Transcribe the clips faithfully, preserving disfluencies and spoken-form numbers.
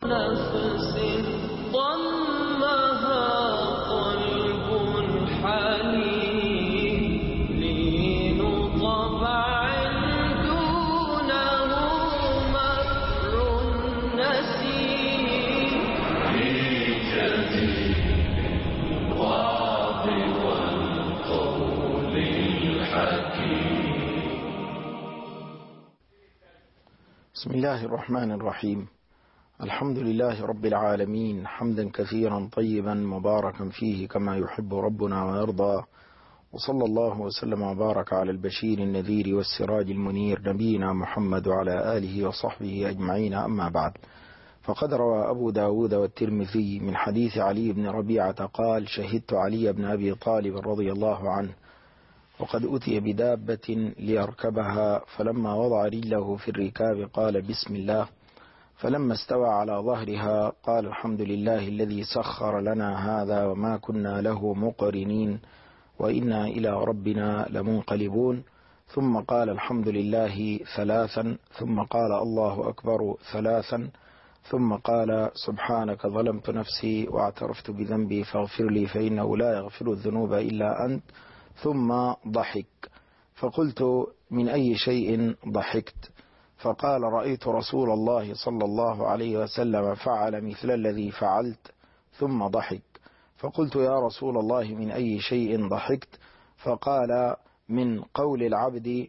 نفس ضمها قلب حليم لين طبع دونه مكر نسيم في جميل الوعظ والقول الحكيم. بسم الله الرحمن الرحيم. الحمد لله رب العالمين، حمدا كثيرا طيبا مباركا فيه كما يحب ربنا ويرضى، وصلى الله وسلم وبارك على البشير النذير والسراج المنير نبينا محمد وعلى آله وصحبه أجمعين. أما بعد، فقد روى أبو داود والترمذي من حديث علي بن ربيعة قال: شهدت علي بن أبي طالب رضي الله عنه وقد أتي بدابة ليركبها، فلما وضع رجله في الركاب قال: بسم الله، فلما استوى على ظهرها قال: الحمد لله الذي سخر لنا هذا وما كنا له مقرنين وإنا إلى ربنا لمنقلبون. ثم قال: الحمد لله ثلاثا، ثم قال: الله أكبر ثلاثا، ثم قال: سبحانك ظلمت نفسي واعترفت بذنبي فاغفر لي فإنه لا يغفر الذنوب إلا أنت. ثم ضحك، فقلت: من أي شيء ضحكت؟ فقال: رأيت رسول الله صلى الله عليه وسلم فعل مثل الذي فعلت. ثم ضحك، فقلت: يا رسول الله من أي شيء ضحكت؟ فقال: من قول العبد: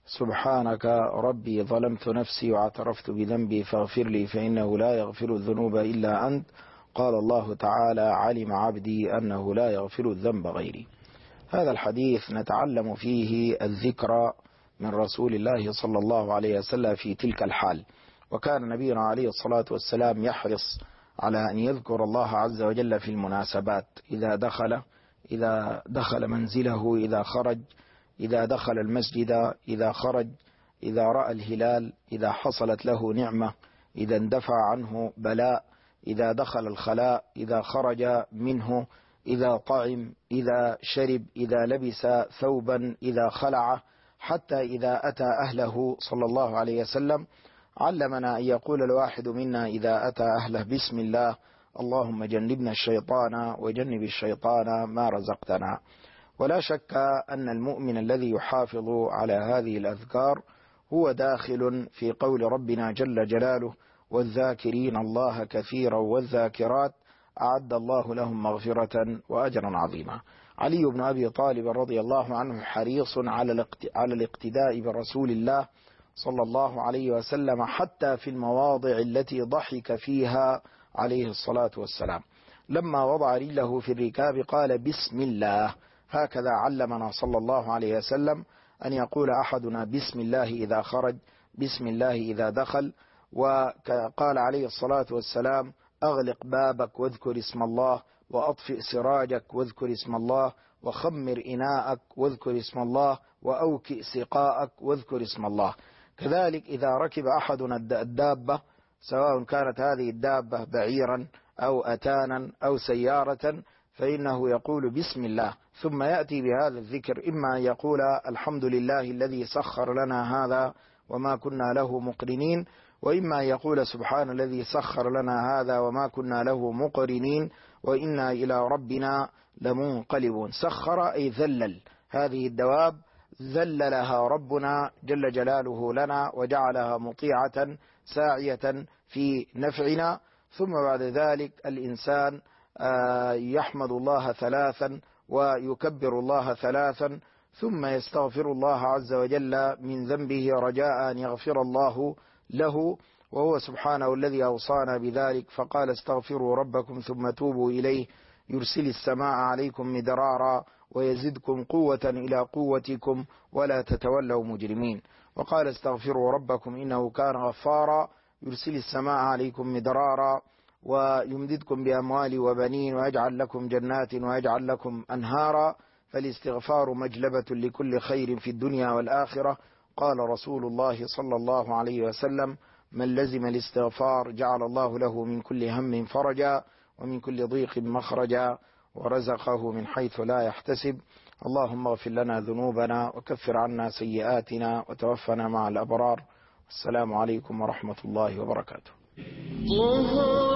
سبحانك ربي ظلمت نفسي واعترفت بذنبي فاغفر لي فإنه لا يغفر الذنوب إلا أنت. قال الله تعالى: علم عبدي أنه لا يغفر الذنب غيري. هذا الحديث نتعلم فيه الذكر من رسول الله صلى الله عليه وسلم في تلك الحال، وكان نبينا عليه الصلاة والسلام يحرص على أن يذكر الله عز وجل في المناسبات، إذا دخل إذا دخل منزله، إذا خرج، إذا دخل المسجد، إذا خرج، إذا رأى الهلال، إذا حصلت له نعمة، إذا اندفع عنه بلاء، إذا دخل الخلاء، إذا خرج منه، إذا طعم، إذا شرب، إذا لبس ثوبا، إذا خلعه، حتى إذا أتى أهله صلى الله عليه وسلم علمنا أن يقول الواحد منا إذا أتى أهله: بسم الله، اللهم جنبنا الشيطان وجنب الشيطان ما رزقتنا. ولا شك أن المؤمن الذي يحافظ على هذه الأذكار هو داخل في قول ربنا جل جلاله: والذاكرين الله كثيرا والذاكرات أعد الله لهم مغفرة وأجرا عظيما. علي بن أبي طالب رضي الله عنه حريص على الاقتداء برسول الله صلى الله عليه وسلم حتى في المواضع التي ضحك فيها عليه الصلاة والسلام. لما وضع رجله في الركاب قال: بسم الله. هكذا علمنا صلى الله عليه وسلم أن يقول أحدنا بسم الله إذا خرج، بسم الله إذا دخل. وقال عليه الصلاة والسلام: أغلق بابك واذكر اسم الله، وأطفئ سراجك واذكر اسم الله، وخمر إناءك واذكر اسم الله، وأوكئ سقاءك واذكر اسم الله. كذلك إذا ركب أحدنا الدابة، سواء كانت هذه الدابة بعيرا أو أتانا أو سيارة، فإنه يقول بسم الله، ثم يأتي بهذا الذكر، إما أن يقول: الحمد لله الذي سخر لنا هذا وما كنا له مقرنين، وإما يقول: سبحان الذي سخر لنا هذا وما كنا له مقرنين وإنا إلى ربنا لمنقلبون. سخر أي ذلل هذه الدواب، ذللها ربنا جل جلاله لنا وجعلها مطيعة ساعية في نفعنا. ثم بعد ذلك الإنسان يحمد الله ثلاثا ويكبر الله ثلاثا، ثم يستغفر الله عز وجل من ذنبه رجاء أن يغفر الله له، وهو سبحانه الذي أوصانا بذلك، فقال: استغفروا ربكم ثم توبوا إليه يرسل السماء عليكم مدرارا ويزدكم قوة إلى قوتكم ولا تتولوا مجرمين. وقال: استغفروا ربكم إنه كان غفارا يرسل السماء عليكم مدرارا ويمددكم بأموال وبنين ويجعل لكم جنات ويجعل لكم أنهارا. فالاستغفار مجلبة لكل خير في الدنيا والآخرة. قال رسول الله صلى الله عليه وسلم: من لزم الاستغفار جعل الله له من كل هم فرجا ومن كل ضيق مخرجا ورزقه من حيث لا يحتسب. اللهم اغفر لنا ذنوبنا وكفر عنا سيئاتنا وتوفنا مع الأبرار. السلام عليكم ورحمة الله وبركاته.